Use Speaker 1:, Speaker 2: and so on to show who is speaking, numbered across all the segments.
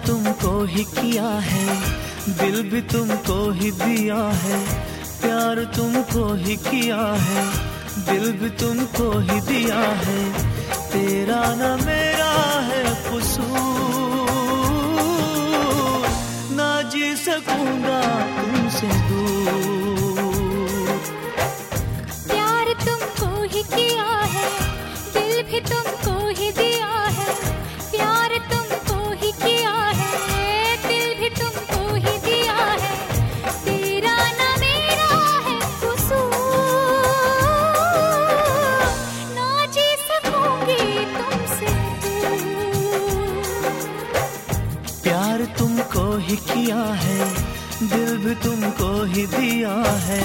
Speaker 1: तुमको ही किया है, दिल भी तुमको ही दिया है। प्यार तुमको ही किया है, दिल भी तुमको ही दिया है। तेरा ना मेरा है कसूर, ना जी सकूंगा तुमसे दूर।
Speaker 2: प्यार तुमको ही किया है, दिल भी तुमको ही दिया है। प्यार तुमको ही किया है, दिल भी तुमको ही दिया है। तेरा ना मेरा है कसूर, ना जी सकूंगी तुमसे दूर।
Speaker 1: प्यार तुमको ही किया है, दिल भी तुमको ही दिया है।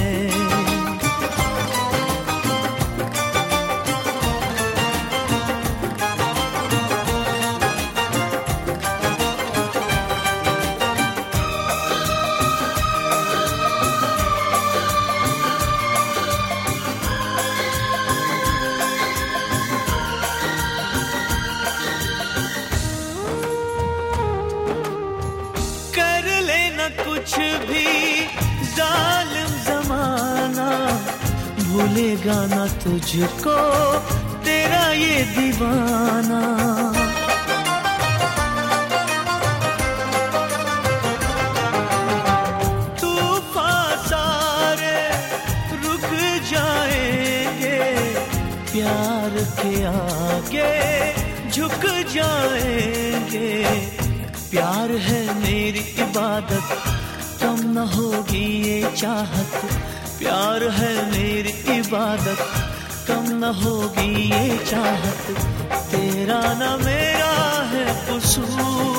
Speaker 1: कुछ भी जालिम ज़माना भूलेगा ना तुझको तेरा ये दीवाना। तूफ़ान सारे रुक जाएंगे, प्यार के आगे झुक जाएंगे। प्यार है मेरी इबादत, कम न होगी ये चाहत। प्यार है मेरी इबादत, कम न होगी ये चाहत। तेरा ना मेरा है कसूर,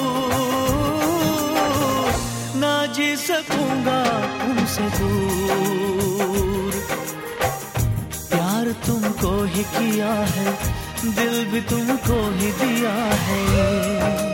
Speaker 1: ना जी सकूंगा तुमसे दूर। प्यार तुमको ही किया है, दिल भी तुमको ही दिया है।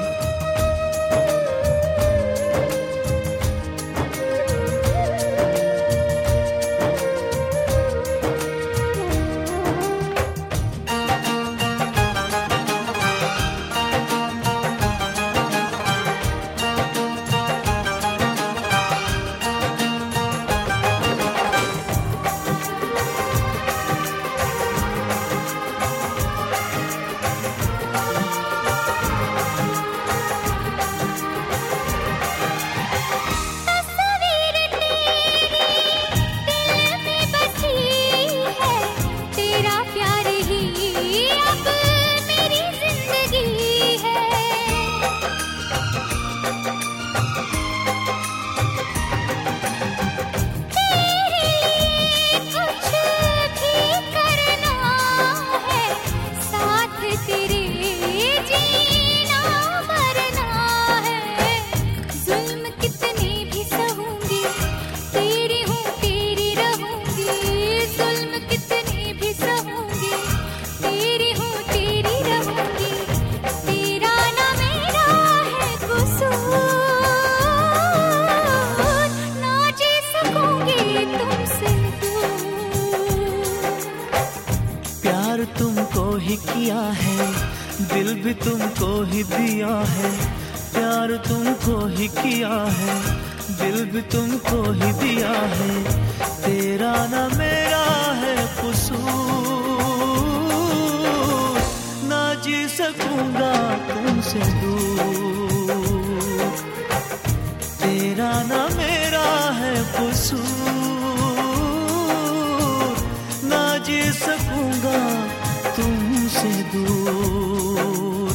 Speaker 1: तुमको ही किया है, दिल भी तुमको ही दिया है। प्यार तुमको ही किया है, दिल भी तुमको ही दिया है। तेरा ना मेरा है कसूर, ना जी सकूंगा तुमसे दूर। तेरा ना मेरा है कसूर, ना जी सकूंगा तुमसे दूर।